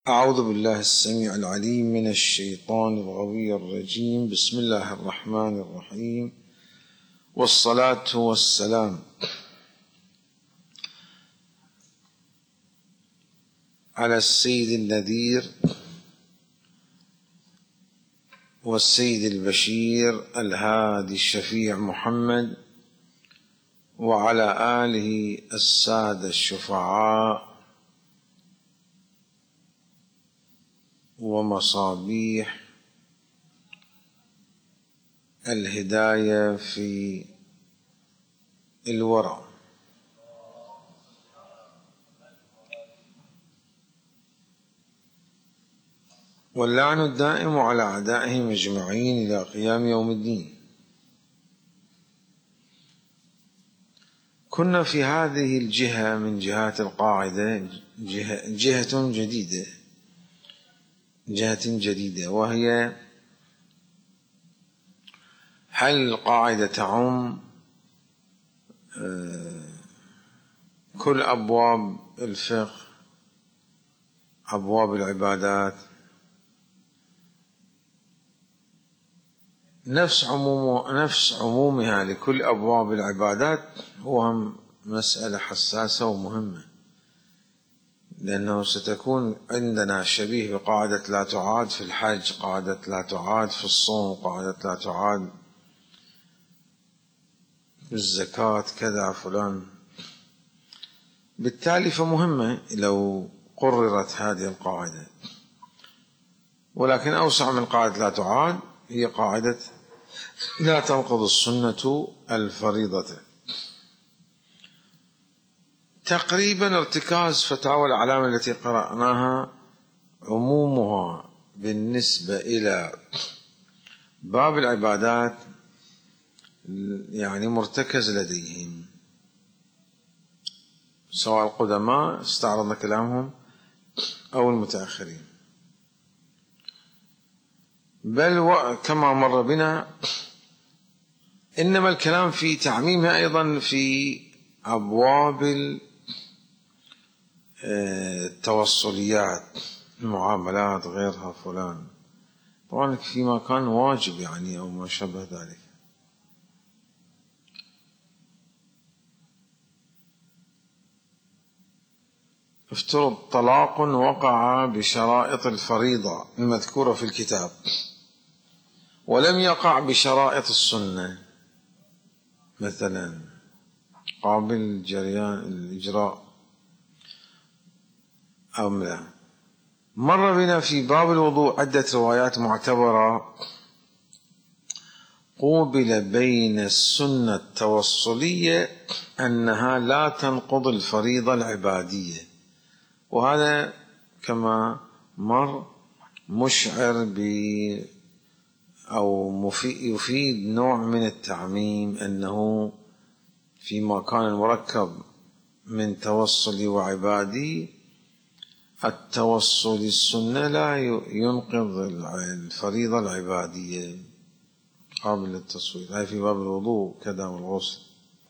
أعوذ بالله السميع العليم من الشيطان الغوي الرجيم. بسم الله الرحمن الرحيم، والصلاة والسلام على السيد النذير والسيد البشير الهادي الشفيع محمد، وعلى آله السادة الشفعاء ومصابيح الهداية في الورى. واللعن الدائم على أعدائهم أجمعين إلى قيام يوم الدين. كنا في هذه الجهة من جهات القاعدة جهة جديدة، وهي هل القاعدة تعم كل أبواب الفقه، أبواب العبادات، نفس عمومها لكل أبواب العبادات؟ هو مسألة حساسة ومهمة، لأنه ستكون عندنا شبيه بقاعدة لا تعاد في الحج، قاعدة لا تعاد في الصوم، قاعدة لا تعاد في الزكاة، كذا فلان. بالتالي فمهمة لو قررت هذه القاعدة، ولكن أوسع من قاعدة لا تعاد هي قاعدة لا تنقض السنة الفريضة. تقريبا ارتكاز فتاوى العلامة التي قرأناها عمومها بالنسبة إلى باب العبادات يعني مرتكز لديهم، سواء القدماء استعرضنا كلامهم أو المتأخرين، بل كما مر بنا إنما الكلام في تعميمها أيضا في أبواب التوصليات، المعاملات، غيرها فلان، طبعا فيما كان واجب يعني أو ما شابه ذلك. افترض طلاق وقع بشرائط الفريضة المذكورة في الكتاب ولم يقع بشرائط السنة، مثلا قابل جريان الإجراء أو لا. مر بنا في باب الوضوء عدة روايات معتبرة قوبل بين السنة التوصلية أنها لا تنقض الفريضة العبادية، وهذا كما مر مشعر أو يفيد نوع من التعميم، أنه فيما كان المركب من توصلي وعبادي، التوصل السنة لا ينقض الفريضة العبادية، قابل للتصوير. هاي في باب الوضوء كذا والغسل.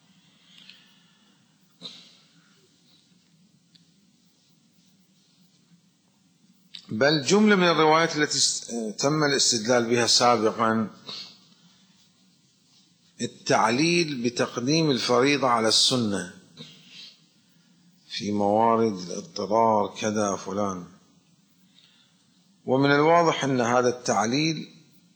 بل جملة من الروايات التي تم الاستدلال بها سابقا التعليل بتقديم الفريضة على السنة في موارد الاضطرار كذا فلان. ومن الواضح أن هذا التعليل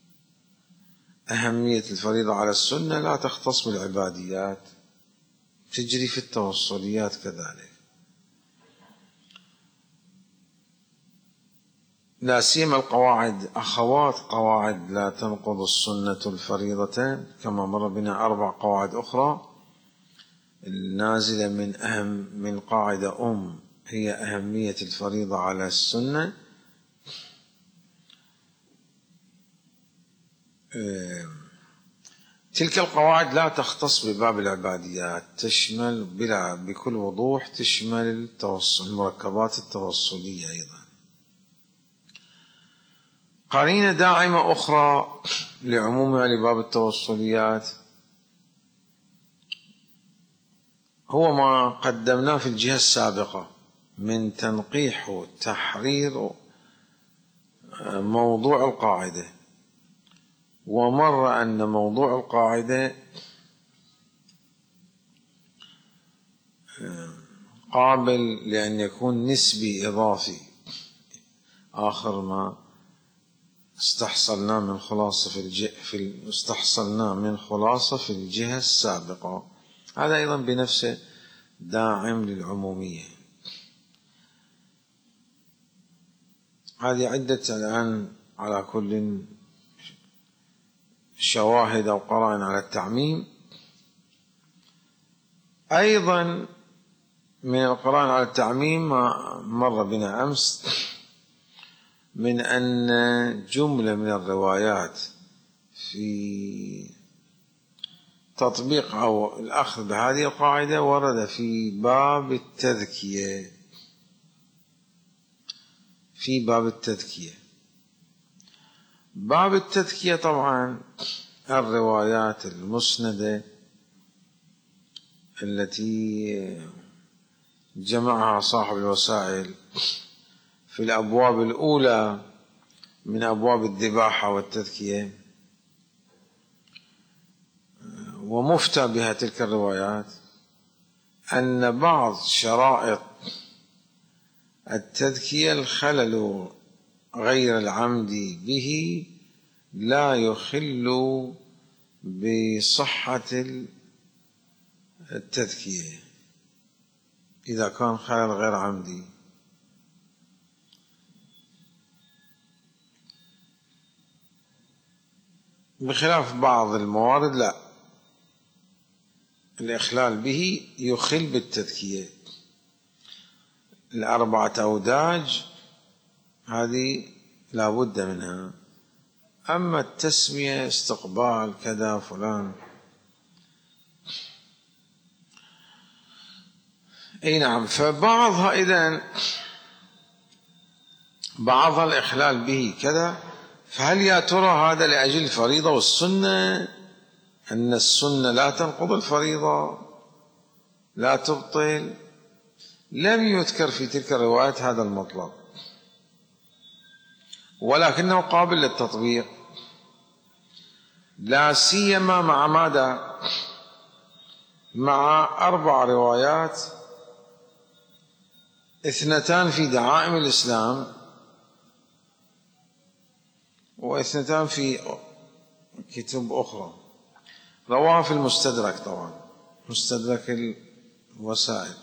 أهمية الفريضة على السنة لا تختص بالعباديات، تجري في التوصليات كذلك، لا سيما القواعد، أخوات قواعد لا تنقض السنة الفريضة، كما مر بنا 4 قواعد أخرى النازلة من قاعدة هي أهمية الفريضة على السنة. تلك القواعد لا تختص بباب العباديات، تشمل بكل وضوح تشمل المركبات التوصلية أيضا. قرينة داعمة أخرى لعمومها لباب التوصليات هو ما قدمناه في الجهة السابقة من تنقيح وتحرير موضوع القاعدة، ومر أن موضوع القاعدة قابل لأن يكون نسبي إضافي. آخر ما استحصلنا من خلاصة في الجهة السابقة، هذا أيضا بنفسه داعم للعمومية. هذه عدة الآن على كل شواهد أو قرائن على التعميم. أيضا من القرائن على التعميم ما مر بنا أمس، من أن جملة من الروايات في تطبيق أو الأخذ بهذه القاعدة ورد في باب التذكية. باب التذكية طبعا الروايات المسندة التي جمعها صاحب الوسائل في الأبواب الأولى من أبواب الذباحة والتذكية، ومفتى بها تلك الروايات أن بعض شرائط التذكية الخلل غير العمد به لا يخل بصحة التذكية إذا كان خلل غير عمدي. بخلاف بعض الموارد لا، الإخلال به يخل بالتذكية. 4 أوداج هذه لا بد منها، أما التسمية استقبال كذا فلان أي نعم. فبعضها إذن بعضها الإخلال به كذا، فهل يا ترى هذا لأجل الفريضة والسنة؟ أن السنة لا تنقض الفريضة، لا تبطل. لم يذكر في تلك الروايات هذا المطلب، ولكنه قابل للتطبيق، لا سيما مع ماذا؟ مع 4 روايات، 2 في دعائم الإسلام و2 في كتب أخرى، رواها في المستدرك، طبعا مستدرك الوسائل.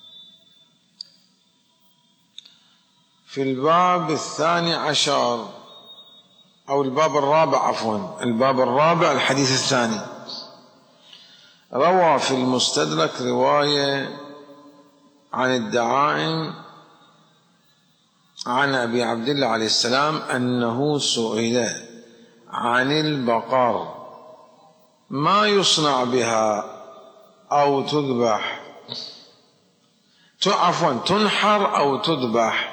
في الباب 12 أو الباب الرابع، عفوا الباب الرابع الحديث الثاني، روى في المستدرك رواية عن الدعائم عن أبي عبد الله عليه السلام أنه سئل عن البقر ما يصنع بها أو تذبح، عفوا تنحر أو تذبح.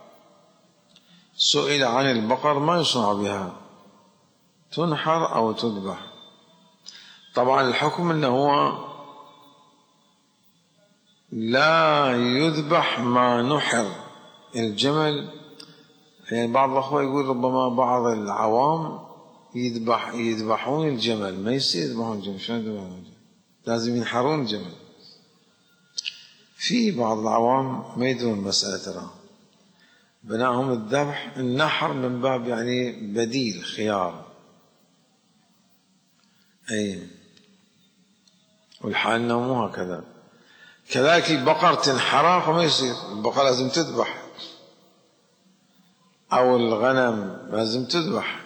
سئل عن البقر ما يصنع بها، تنحر أو تذبح. طبعا الحكم أنه هو لا يذبح ما نحر. الجمل يعني بعض الأخوة يقول ربما بعض العوام يذبحون الجمل، ما يصير يذبحون الجمل، شلون يذبحون الجمل؟ لازم ينحرون الجمل. في بعض العوام ما يدرون المسألة، ترى بناهم الذبح النحر من باب يعني بديل خيار. أي والحال أنه مو هكذا. كذلك البقر تنحرق وما يصير، البقر لازم تذبح، أو الغنم لازم تذبح.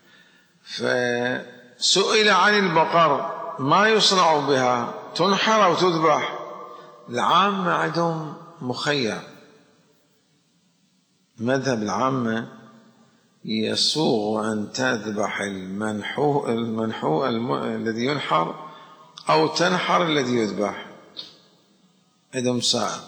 فسئل عن البقر ما يصنع بها، تنحر أو تذبح. العامة عندهم مخير، مذهب العامة يسوغ أن تذبح المنحو الذي ينحر أو تنحر الذي يذبح، عندهم سائق.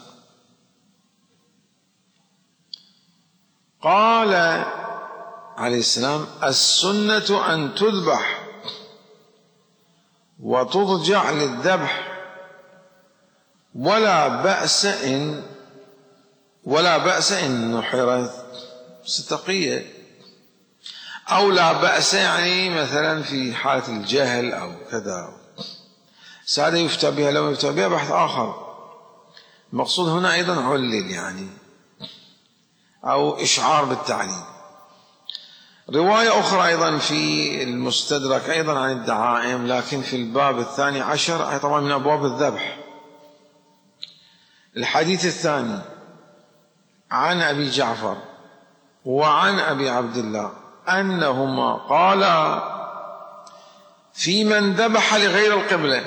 قال عليه السلام السنة أن تذبح وتضجع للذبح، ولا بأس إن نحرت. ستقية أو لا بأس يعني مثلا في حالة الجهل أو كذا، هذا يفتى بها لو يفتى بها بحث آخر. المقصود هنا أيضا علل يعني أو إشعار بالتعليل. رواية أخرى أيضا في المستدرك أيضا عن الدعائم، لكن في الباب 12 طبعا من أبواب الذبح. الحديث الثاني عن أبي جعفر وعن أبي عبد الله أنهما قالا في من ذبح لغير القبلة،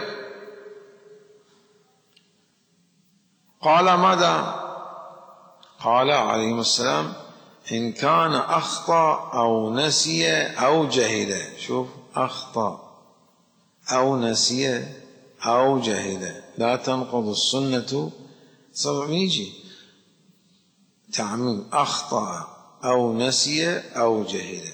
قال ماذا؟ قال عليهما السلام إن كان أخطأ أو نسي أو جهل. شوف، أخطأ أو نسي أو جهل لا تنقض السنة. صار يجي تعميم أخطأ أو نسي أو جهل،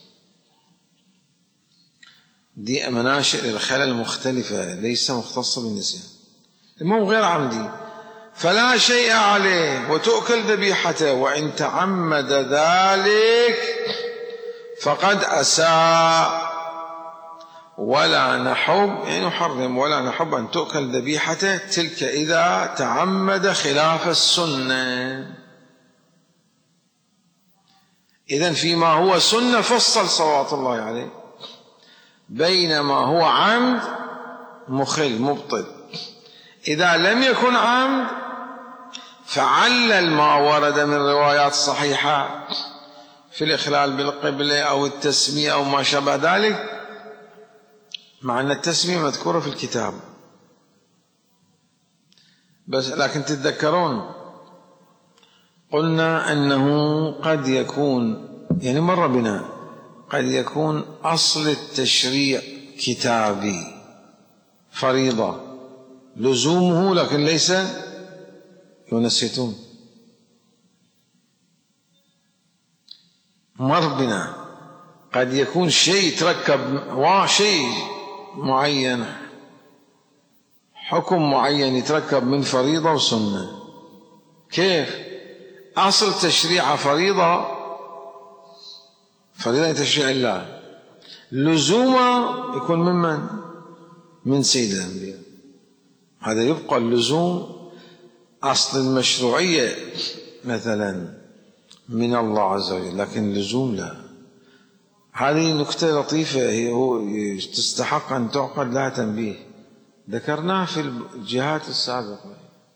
دي مناشئ للخلل مختلفة ليس مختصة بالنسيان. المهم غير عمدي فلا شيء عليه وتؤكل ذبيحته، وإن تعمد ذلك فقد أساء ولا نحب يعني نحرم ولا نحب أن تؤكل ذبيحته، تلك إذا تعمد خلاف السنة. إذن فيما هو سنة فصل صلوات الله عليه، بينما هو عمد مخل مبطل. إذا لم يكن عمد فعلل ما ورد من روايات صحيحة في الإخلال بالقبلة أو التسمية أو ما شابه ذلك، مع أن التسمية مذكورة في الكتاب، بس لكن تتذكرون قلنا أنه قد يكون يعني مر بنا قد يكون أصل التشريع كتابي فريضة لزومه، لكن ليس ينسيتون. مر بنا قد يكون شيء تركب شيء معين، حكم معين يتركب من فريضة وسنة. كيف؟ أصل تشريع فريضة تشريع الله، لزومه يكون من سيد الأنبياء. هذا يبقى اللزوم أصل المشروعية مثلا من الله عز وجل، لكن اللزوم لا. هذه نكتة لطيفة هي تستحق أن تعقد لها تنبيه، ذكرناها في الجهات السابقة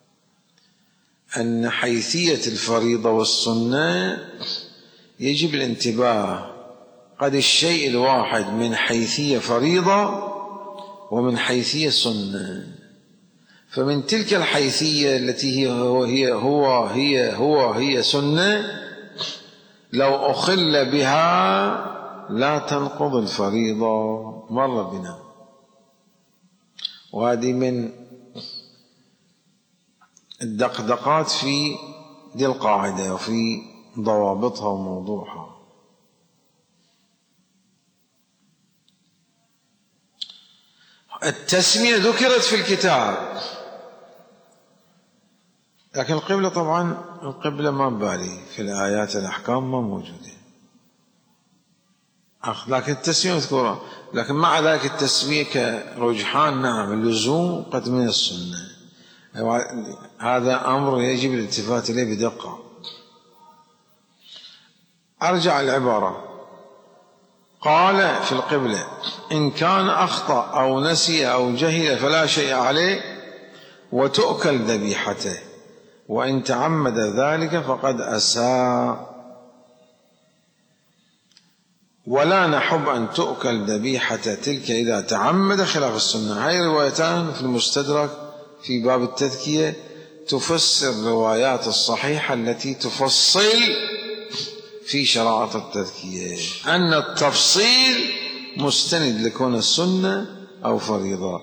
أن حيثية الفريضة والسنة يجب الانتباه. قد الشيء الواحد من حيثية فريضة ومن حيثية سنة، فمن تلك الحيثية التي هي سنة لو أخل بها لا تنقض الفريضة. مر بنا، وهذه من الدقدقات في دي القاعدة وفي ضوابطها وموضوعها. التسمية ذكرت في الكتاب، لكن القبلة طبعا القبلة ما بالي في الآيات الأحكام ما موجودة، لكن التسمية مذكورة. لكن مع ذلك التسمية كرجحان نعم اللزوم قد من السنة. هذا أمر يجب الالتفات إليه بدقة. أرجع العبارة، قال في القبلة إن كان أخطأ أو نسي أو جهل فلا شيء عليه وتؤكل ذبيحته، وإن تعمد ذلك فقد أساء ولا نحب أن تؤكل ذبيحة تلك إذا تعمد خلاف السنة. هاي روايتان في المستدرك في باب التذكية تفسر الروايات الصحيحة التي تفصل في شرائط التذكية، أن التفصيل مستند لكون السنة أو فريضة.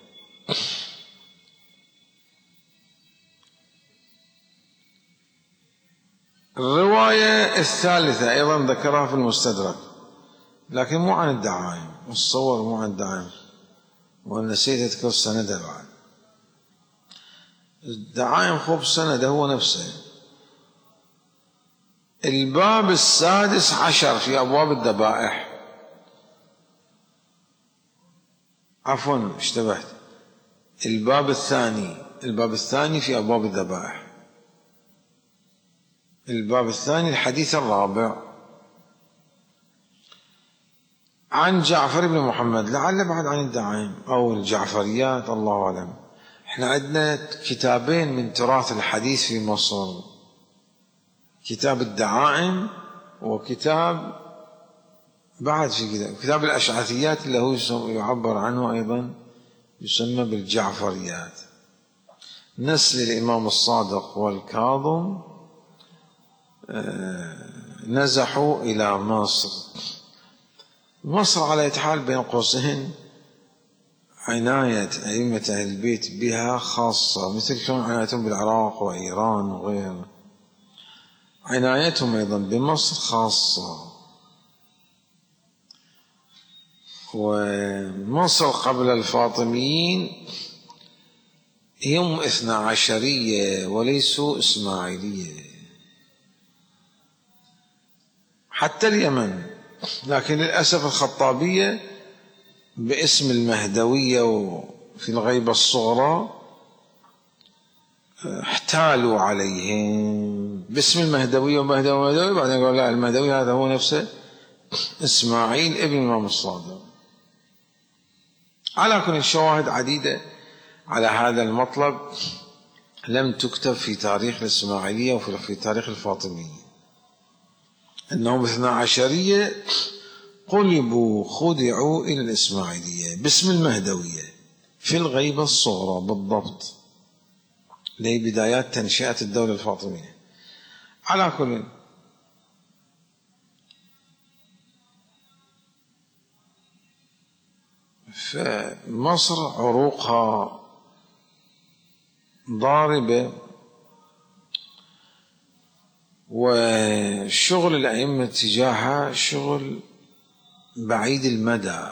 الرواية الثالثة أيضا ذكرها في المستدرك، لكن مو عن الدعائم، الصور مو عن الدعائم، ونسيت أذكر سندها بعد. الدعائم خب سند هو نفسه، الباب 16 في أبواب الذبائح، عفوا اشتبهت، الباب الثاني في أبواب الذبائح، الباب الثاني الحديث الرابع. عن جعفر بن محمد، لعل بعد عن الدعائم أو الجعفريات الله أعلم. احنا عندنا كتابين من تراث الحديث في مصر، كتاب الدعائم وكتاب بعد في كتاب الأشعثيات اللي هو يعبر عنه أيضا يسمى بالجعفريات. نسل الإمام الصادق والكاظم نزحوا إلى مصر. مصر على حال بين قوسين عناية أئمة أهل البيت بها خاصة، مثل كون عنايتهم بالعراق وإيران وغيره، عنايتهم أيضا بمصر خاصة. ومصر قبل الفاطميين هم 12 وليسوا إسماعيلية، حتى اليمن، لكن للأسف الخطابية باسم المهدوية وفي الغيبة الصغرى احتالوا عليهم باسم المهدوية ومهدوي، بعدين قالوا لا، المهدوي هذا هو نفسه إسماعيل ابن الإمام الصادق. على كل الشواهد عديدة على هذا المطلب لم تكتب في تاريخ الإسماعيلية وفي تاريخ الفاطمية، أنهم 12 قلبوا خدعوا إلى الإسماعيلية باسم المهدوية في الغيبة الصغرى بالضبط، لهي بدايات تنشئة الدولة الفاطمية. على كل فمصر عروقها ضاربة، وشغل الأئمة تجاهها شغل بعيد المدى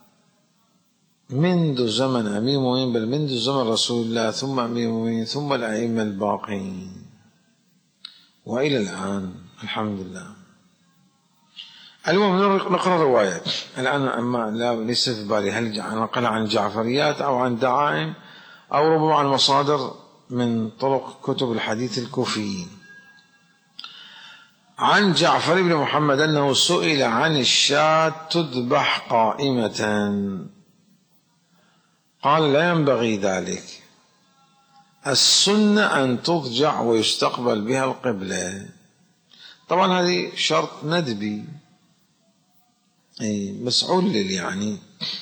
منذ زمن أمير المؤمنين، بل منذ زمن رسول الله ثم أمير المؤمنين ثم الأئمة الباقين وإلى الآن الحمد لله. المهم نقرأ روايات الآن، أما لا ليس في بالي هل نقل عن الجعفريات أو عن دعائم أو ربما عن مصادر من طرق كتب الحديث الكوفيين. عن جعفر بن محمد أنه سئل عن الشاة تذبح قائمة، قال لا ينبغي ذلك، السنة أن تضجع ويستقبل بها القبلة. طبعا هذه شرط ندبي، بس علل، يعني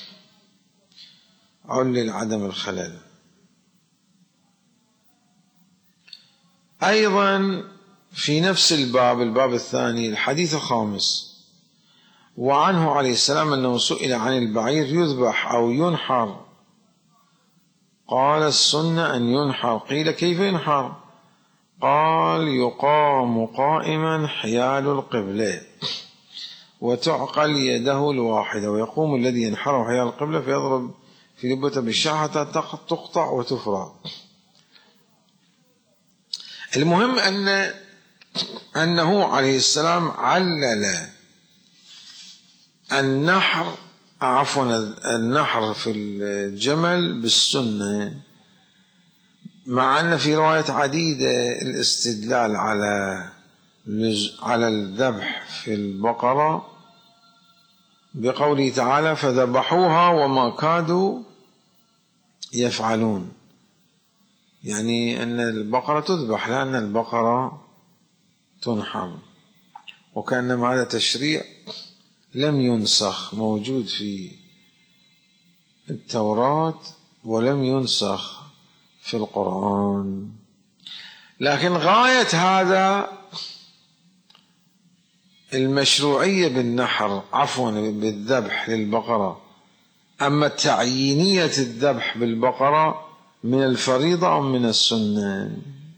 علل عدم الخلل. أيضا في نفس الباب الثاني الحديث الخامس، وعنه عليه السلام أنه سئل عن البعير يذبح أو ينحر، قال السنة أن ينحر، قيل كيف ينحر؟ قال يقام قائما حيال القبلة وتعقل يده الواحدة، ويقوم الذي ينحره حيال القبلة فيضرب في لبته بالشعر حتى تقطع وتفرع. المهم أنه عليه السلام علل النحر في الجمل بالسنة، مع أن في رواية عديدة الاستدلال على الذبح في البقرة بقوله تعالى فذبحوها وما كادوا يفعلون، يعني أن البقرة تذبح لأن البقرة تنحر، وكأنما هذا تشريع لم ينسخ، موجود في التوراة ولم ينسخ في القرآن. لكن غاية هذا المشروعية بالذبح للبقرة، أما تعيينية الذبح بالبقرة من الفريضة أم من السنة.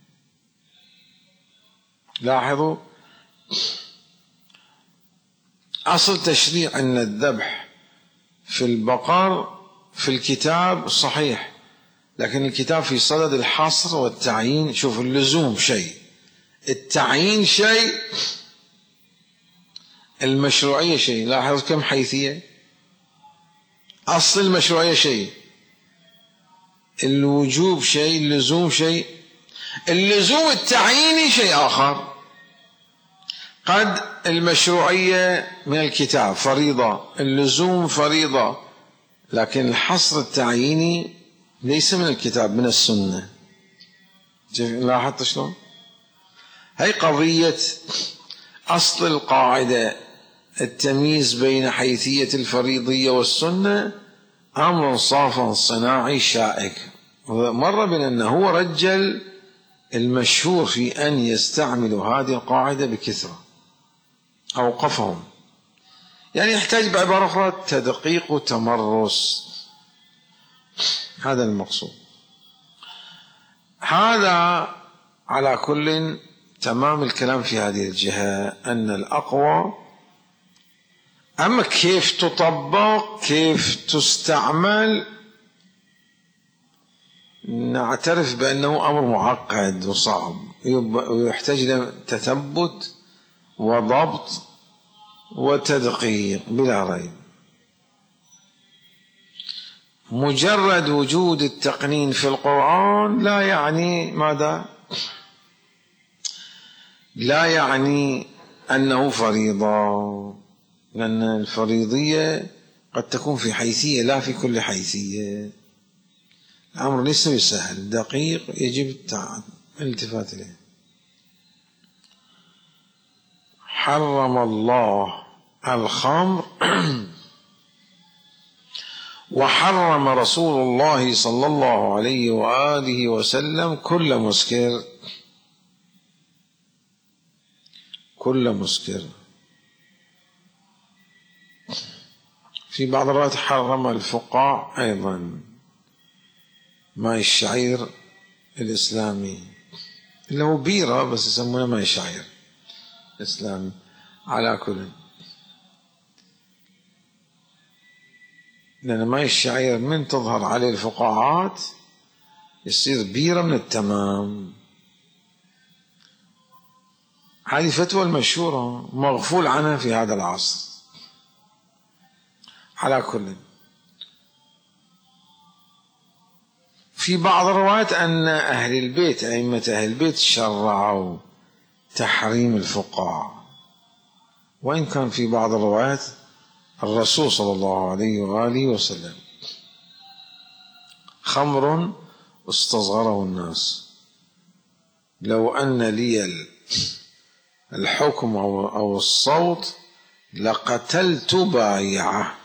لاحظوا أصل تشريع أن الذبح في البقر في الكتاب صحيح، لكن الكتاب في صدد الحصر والتعيين. شوف اللزوم شيء، التعيين شيء، المشروعية شيء، لاحظ كم حيثية. أصل المشروعية شيء، الوجوب شيء، اللزوم شيء، اللزوم التعييني شيء آخر. قد المشروعية من الكتاب فريضة، اللزوم فريضة، لكن الحصر التعييني ليس من الكتاب، من السنة. لاحظت شلون؟ هي قضية أصل القاعدة، التمييز بين حيثية الفريضية والسنة أمر صافا صناعي شائك. مر بنا أنه هو رجل المشهور في أن يستعملوا هذه القاعدة بكثرة، أوقفهم، يعني يحتاج بعبارة أخرى تدقيق وتمرس. هذا المقصود. هذا على كل تمام الكلام في هذه الجهة، أن الأقوى. أما كيف تطبق، كيف تستعمل، نعترف بأنه أمر معقد وصعب ويحتاج إلى تثبت وضبط وتدقيق بلا ريب. مجرد وجود التقنين في القرآن لا يعني ماذا؟ لا يعني أنه فريضة، لأن الفريضية قد تكون في حيثية لا في كل حيثية. الأمر ليس بسهل، دقيق، يجب الالتفات إليه. حرم الله الخمر وحرم رسول الله صلى الله عليه وآله وسلم كل مسكر. كل مسكر. في بعض الروايات حرم الفقاع أيضا، ماء الشعير الإسلامي اللي هو بيرة بس يسمونه ماء الشعير الإسلامي. على كل، لأن ماء الشعير من تظهر عليه الفقاعات يصير بيرة من التمام. هذه فتوى المشهورة مغفول عنها في هذا العصر. على كل، في بعض الروايات أن أهل البيت، أئمة أهل البيت شرعوا تحريم الفقاع، وإن كان في بعض الروايات الرسول صلى الله عليه وآله وسلم. خمر استصغره الناس، لو أن لي الحكم أو الصوت لقتلت بايعه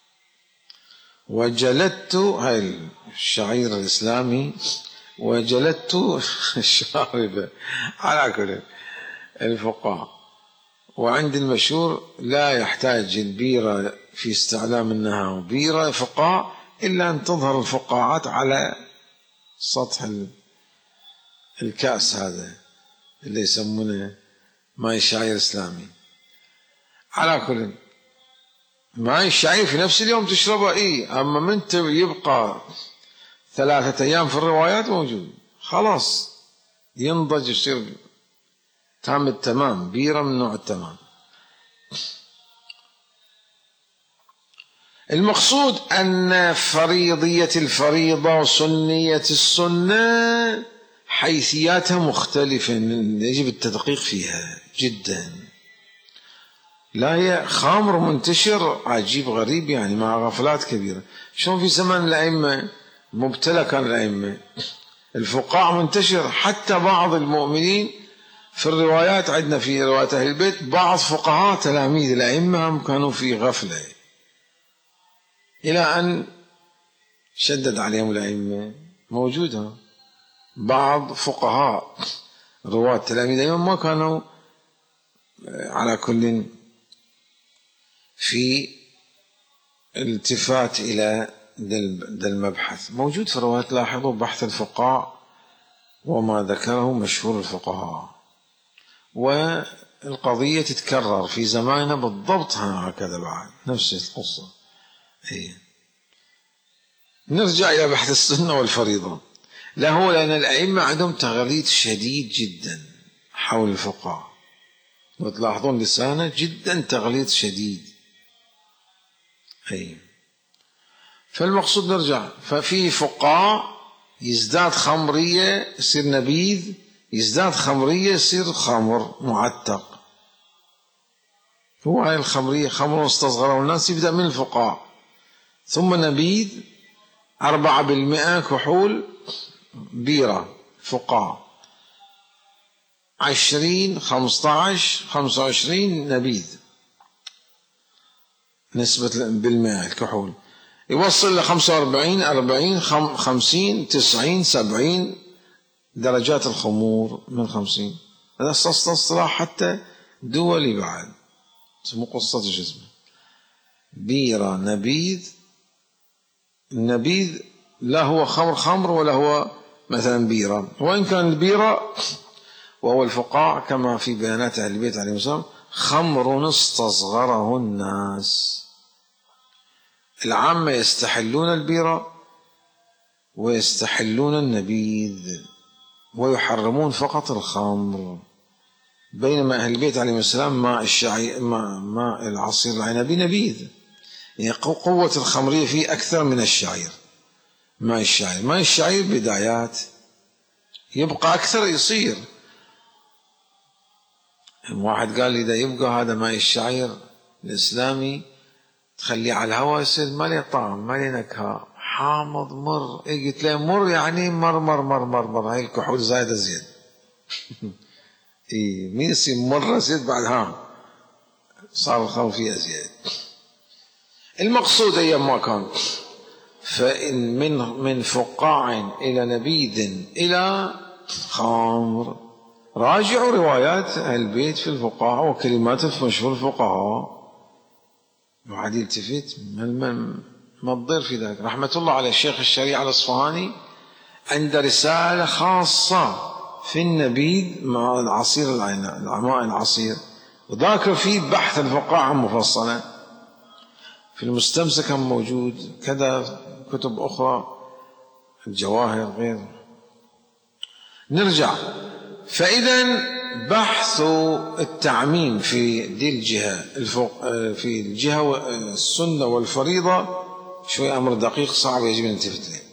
وجلدت، هاي الشعير الإسلامي، وجلدت الشاربة. على كل الفقاع. وعند المشهور لا يحتاج البيرة في استعلام أنها بيرة فقاع إلا أن تظهر الفقاعات على سطح الكأس، هذا اللي يسمونه ماء الشعير الإسلامي. على كل، ماء الشعير في نفس اليوم تشربه، أما من يبقى 3 أيام في الروايات موجود، خلاص ينضج يصير تام التمام، بيرة من نوع التمام. المقصود أن فريضية الفريضة وسنية السنة حيثياتها مختلفة، يجب التدقيق فيها جدا. لا هي خمر منتشر عجيب غريب، يعني مع غفلات كبيرة. شلون في زمان الأئمة مبتلى كان الأئمة، الفقاع منتشر، حتى بعض المؤمنين في الروايات عندنا في روايات أهل البيت بعض فقهاء تلاميذ الأئمة هم كانوا في غفلة، إلى أن شدد عليهم الأئمة. موجودة بعض فقهاء رواة تلاميذ الأئمة ما كانوا على كل في الالتفات إلى ذا المبحث. موجود في روايات، لاحظوا بحث الفقهاء وما ذكره مشهور الفقهاء، والقضية تتكرر في زماننا بالضبط هكذا بعد نفس القصة. نرجع إلى بحث السنة والفريضة. لأن الأئمة عندهم تغليظ شديد جدا حول الفقهاء، وتلاحظون لسانه جدا تغليظ شديد. أي فالمقصود نرجع، ففي فقاع يزداد خمرية يصير نبيذ، يزداد خمرية يصير خمر معتق. هو هاي الخمرية خمر مستصغرة، والناس يبدأ من الفقاع ثم نبيذ 4% كحول بيرة فقاع، 20 15 25 نبيذ نسبة بالمئة الكحول، يوصل ل 45 40 50 90 70 درجات الخمور من 50. هذا اصطلاح حتى دولي بعد، اسمه قصة جزمة. بيرة نبيذ، النبيذ لا هو خمر ولا هو مثلا بيرة، وإن كان البيرة وهو الفقاع كما في بيانات أهل البيت عليهم السلام خمر استصغره الناس. العامة يستحلون البيرة ويستحلون النبيذ ويحرمون فقط الخمر، بينما أهل البيت عليهم السلام ماء العصير العنبي نبيذ، يعني قوة الخمرية فيه أكثر من الشعير. ماء الشعير بدايات، يبقى أكثر يصير. واحد قال لي إذا يبقى هذا ماء الشعير الإسلامي تخليه على الهواء يصير ما له طعم ما له نكهة، حامض مر. قلت له مر يعني مر هاي الكحول زايدة زيادة. مين يصير مرة زيد بعد صار الخمر فيها زيادة. المقصود أيام ما كان، فإن من فقاع إلى نبيذ إلى خمر. راجعوا روايات أهل البيت في الفقاع وكلمات مشهور الفقهاء. وعاد يلتفت ما تضير في ذلك. رحمة الله على الشيخ الشريع الأصفهاني عند رسالة خاصة في النبيذ مع العصير ماء العصير، وذاكر فيه بحث الفقاعة مفصلا. في المستمسك موجود كذا كتب أخرى، الجواهر غير. نرجع، فإذا بحث التعميم في دي الجهة في الجهة السنة والفريضة شوي أمر دقيق صعب يجب أن نلتفت له.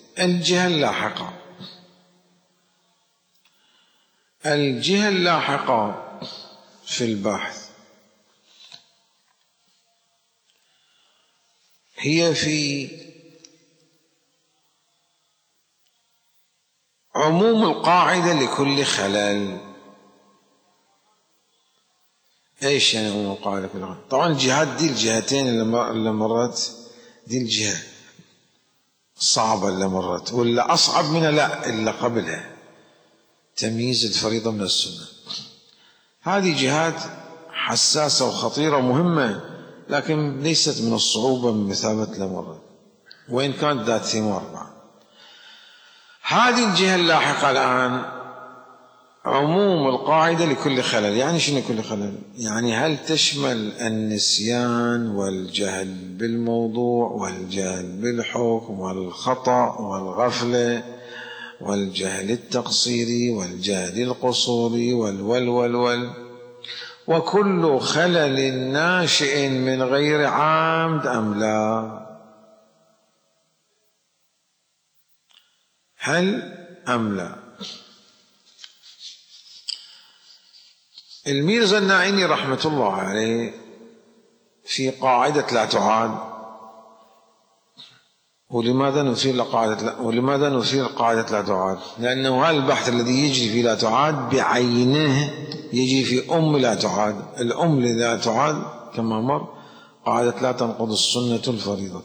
الجهة اللاحقة في البحث هي في عموم القاعدة لكل خلل. ايش يعني عموم القاعدة لكل خلل؟ طبعا الجهات دي الجهتين اللي مرت دي الجهة صعبة اللي مرت، ولا أصعب منها لا اللي قبلها، تمييز الفريضة من السنة. هذه جهات حساسة وخطيرة ومهمة، لكن ليست من الصعوبة بمثابة اللي مرت، وإن كانت ذات ثمار بعد. هذه الجهة اللاحقة الآن عموم القاعدة لكل خلل. يعني شنو كل خلل؟ يعني هل تشمل النسيان والجهل بالموضوع والجهل بالحكم والخطأ والغفلة والجهل التقصيري والجهل القصوري وكل خلل ناشئ من غير عمد أم لا؟ هل أم لا؟ الميرزا الناعيني رحمة الله عليه في قاعدة لا تعاد. ولماذا نثير قاعدة لا تعاد؟ لأنه هذا البحث الذي يجري في لا تعاد بعينه يجري في لا تعاد. الأم لا تعاد كما مر قاعدة لا تنقض السنة الفريضة.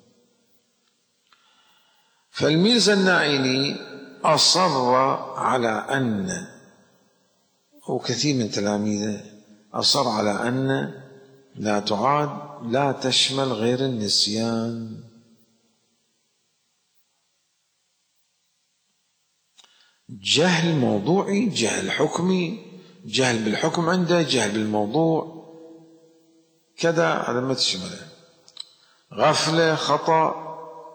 فالميرزا الناعيني أصر على أن، وكثير من تلاميذه أصر على أن لا تعاد لا تشمل غير النسيان. جهل موضوعي، جهل حكمي، جهل بالحكم عنده، جهل بالموضوع كذا، هذا ما تشمله. غفلة، خطأ،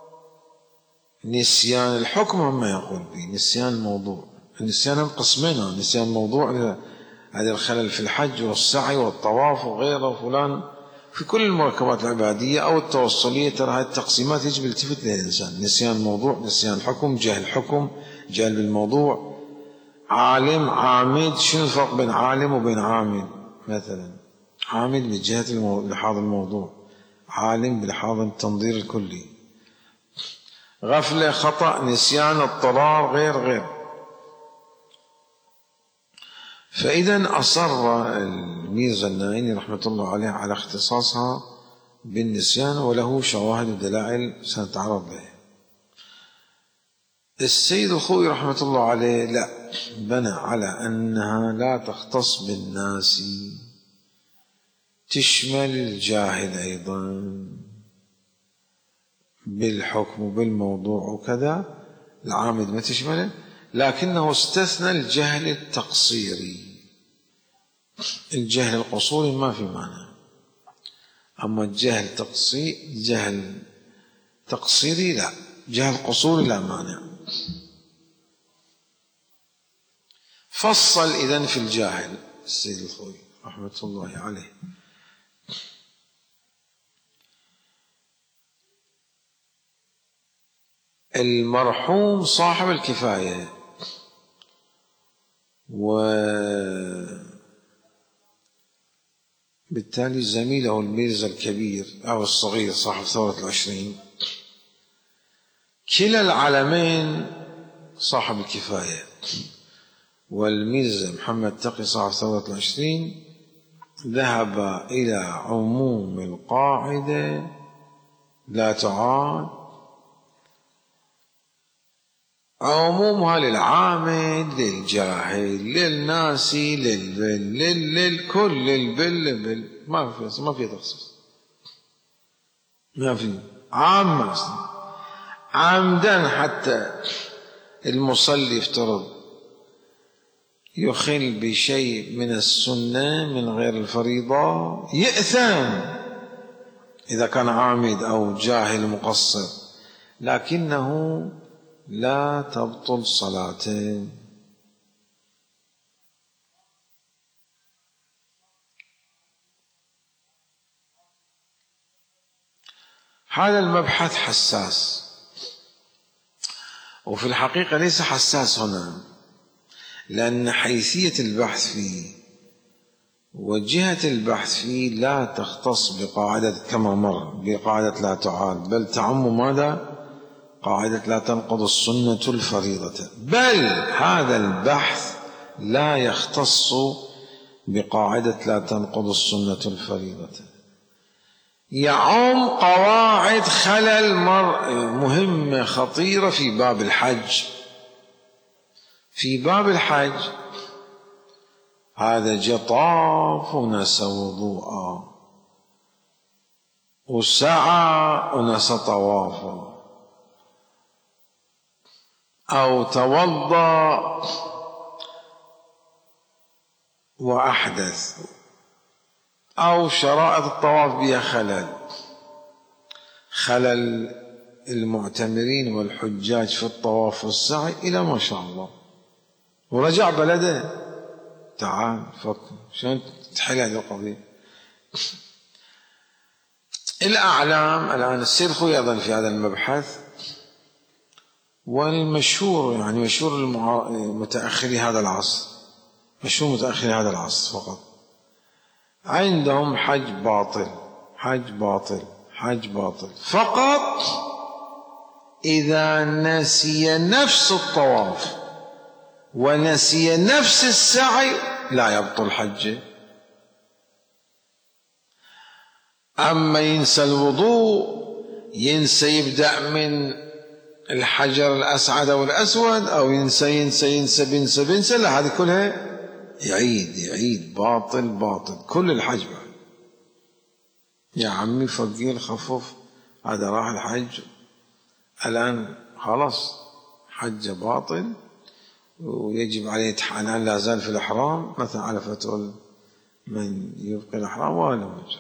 نسيان الحكم ما يقول به، نسيان الموضوع. النسيان قسمين، نسيان الموضوع هذا الخلل في الحج والسعي والطواف وغيره فلان في كل المركبات العبادية أو التوصلية. ترى هذه التقسيمات يجب التفت لها الإنسان: نسيان الموضوع، نسيان حكم، جهل بالموضوع، عالم، عامد. شنو الفرق بين عالم وبين عامد؟ مثلا عامد من جهة لحاظ الموضوع، عالم بلحاظ التنظير الكلي. غفلة، خطأ، نسيان، اضطرار، غير. فإذا أصر الميرزا النائني رحمة الله عليه على اختصاصها بالنسيان، وله شواهد ودلائل سنتعرض لها. السيد الخوئي رحمة الله عليه لا، بنى على أنها لا تختص بالناس، تشمل الجاهل أيضا بالحكم وبالموضوع وكذا، العامد ما تشمله، لكنه استثنى الجهل التقصيري. الجهل القصوري ما في معنى، أما الجهل تقصيري لا، جهل قصوري لا مانع. فصل إذن في الجاهل السيد الخوئي رحمة الله عليه. المرحوم صاحب الكفاية وبالتالي زميله الميرزا الكبير أو الصغير صاحب ثورة 20، كلا العالمين صاحب الكفاية والميرزا محمد تقي صاحب ثورة 20 ذهب إلى عموم القاعدة لا تعاد، عمومها للعامد، للجاهل، للناسي، للكل، للبل ما في تخصيص، ما في عامة أصلا. عمدا حتى المصلي افترض يخل بشيء من السنة من غير الفريضة يأثم إذا كان عامد أو جاهل مقصر، لكنه لا تبطل صلاته. هذا المبحث حساس، وفي الحقيقة ليس حساس هنا، لأن حيثية البحث فيه وجهة البحث فيه لا تختص بقاعدة كما مر بقاعدة لا تعاد، بل تعم ماذا؟ قاعدة لا تنقض السنة الفريضة. بل هذا البحث لا يختص بقاعدة لا تنقض السنة الفريضة، يعم قواعد خلل مهمة خطيرة في باب الحج. في باب الحج هذا جطاف ونسى وضوءا، وسعى ونسى طوافا، أو توضأ وأحدث، أو شرائط الطواف بها خلل المعتمرين والحجاج في الطواف والسعي إلى ما شاء الله، ورجع بلده. تعال فكر شلون تحل هذه القضية. الأعلام الآن السيد خوي يظل في هذا المبحث، والمشهور يعني مشهور متأخري هذا العصر، مشهور متأخري هذا العصر فقط، عندهم حج باطل، حج باطل، حج باطل فقط إذا نسي نفس الطواف ونسي نفس السعي لا يبطل حجه. أما ينسى الوضوء، ينسى يبدأ من الحجر الأسعد أو الأسود، أو ينسى لا، هذه كلها يعيد باطل كل الحج بعد. يا عمي فقير خفف، هذا راح الحج الآن خلاص حج باطل، ويجب عليه الآن لا زال في الإحرام مثلا على فتوى من يبقي الإحرام ولا وجه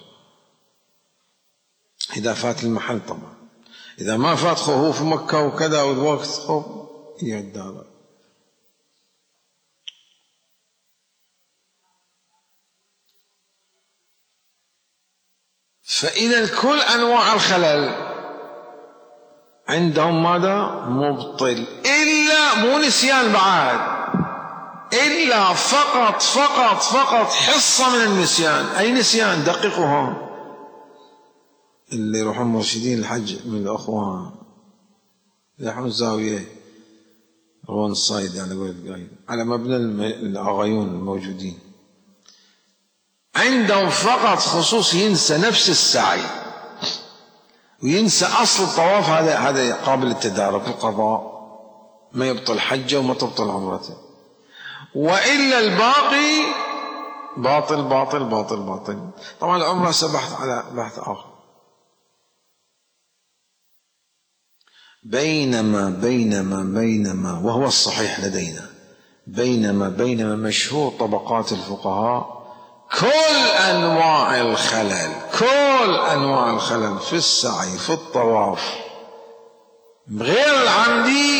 إذا فات المحل. طبعا إذا ما فات هو في مكة وكذا والوقت خوف يهدى. فإذا كل أنواع الخلل عندهم ماذا؟ مبطل، إلا مو نسيان بعد، إلا فقط فقط فقط حصة من النسيان. أي نسيان؟ دققوها، اللي يروحون مرشدين الحج من الأخوان يروحون الزاوية روان الصايد يعني على مبنى الأغايون الموجودين، عندهم فقط خصوص ينسى نفس السعي وينسى أصل الطواف، هذا قابل للتدارك القضاء، ما يبطل حجه وما تبطل عمرته، وإلا الباقي باطل باطل باطل باطل. طبعا العمرة سبحت على بحث آخر. بينما وهو الصحيح لدينا، بينما مشهور طبقات الفقهاء كل أنواع الخلل في السعي في الطواف غير العمدي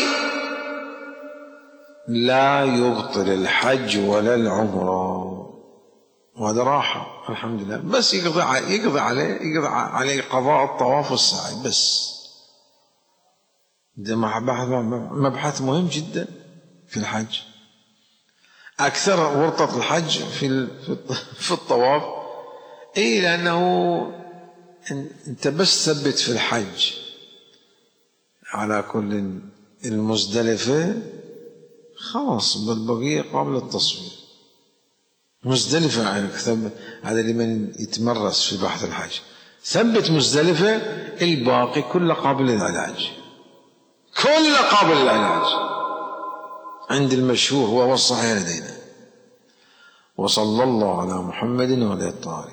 لا يبطل الحج ولا العمرة، وهذا راحة الحمد لله، بس يقضي عليه قضاء الطواف والسعي بس. ده مبحث مهم جدا في الحج، أكثر ورطة الحج في الطواف. لأنه أنت بس ثبت في الحج على كل المزدلفة خلاص، بالبقية قابل التصوير. مزدلفة يعني هذا لمن يتمرس في بحث الحج، ثبت مزدلفة، الباقي كله قابل للعلاج، عند المشهور وهو الصحيح لدينا. وصلى الله على محمد وعلى الطاهرين.